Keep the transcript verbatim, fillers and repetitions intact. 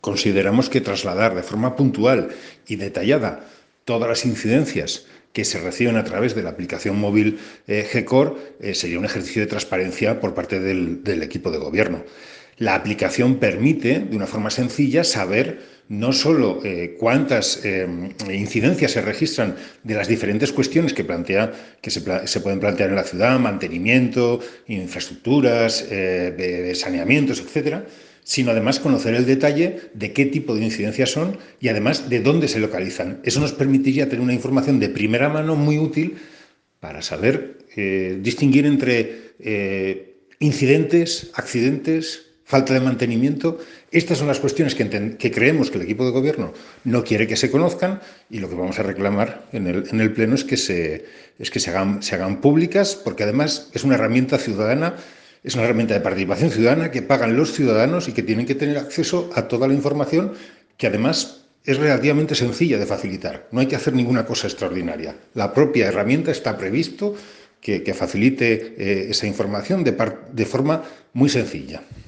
Consideramos que trasladar de forma puntual y detallada todas las incidencias que se reciben a través de la aplicación móvil eh, GECOR eh, sería un ejercicio de transparencia por parte del, del equipo de gobierno. La aplicación permite, de una forma sencilla, saber no solo eh, cuántas eh, incidencias se registran de las diferentes cuestiones que, plantea, que se, se pueden plantear en la ciudad, mantenimiento, infraestructuras, eh, saneamientos, etcétera, sino además conocer el detalle de qué tipo de incidencias son y además de dónde se localizan. Eso nos permitiría tener una información de primera mano muy útil para saber eh, distinguir entre eh, incidentes, accidentes, falta de mantenimiento. Estas son las cuestiones que, que creemos que el equipo de gobierno no quiere que se conozcan, y lo que vamos a reclamar en el, en el Pleno es que, se, es que se, hagan, se hagan públicas, porque además es una herramienta ciudadana. Es una herramienta de participación ciudadana que pagan los ciudadanos y que tienen que tener acceso a toda la información, que además es relativamente sencilla de facilitar. No hay que hacer ninguna cosa extraordinaria. La propia herramienta está previsto que, que facilite eh, esa información de, par, de forma muy sencilla.